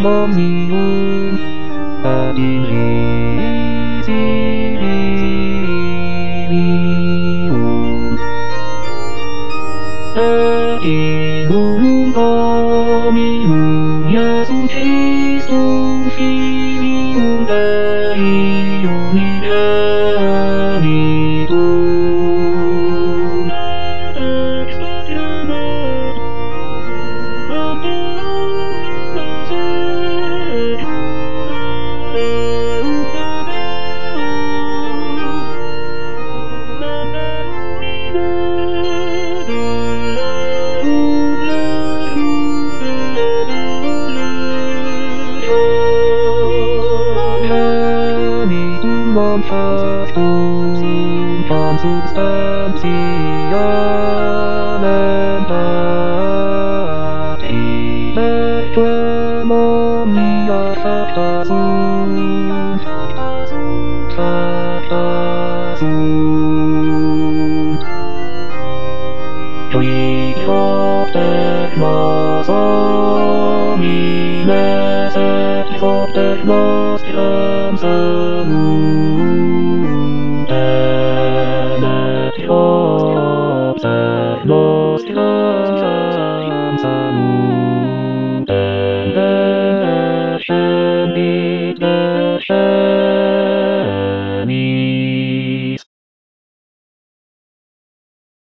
momium ad invisilium ad inum momium Iesum Christum Filium Dei unigenitum ex patria non factum consubstantia mentati lecem omnia facta sunt qui facter nos homines et facter nostrem salutem et facter nostrem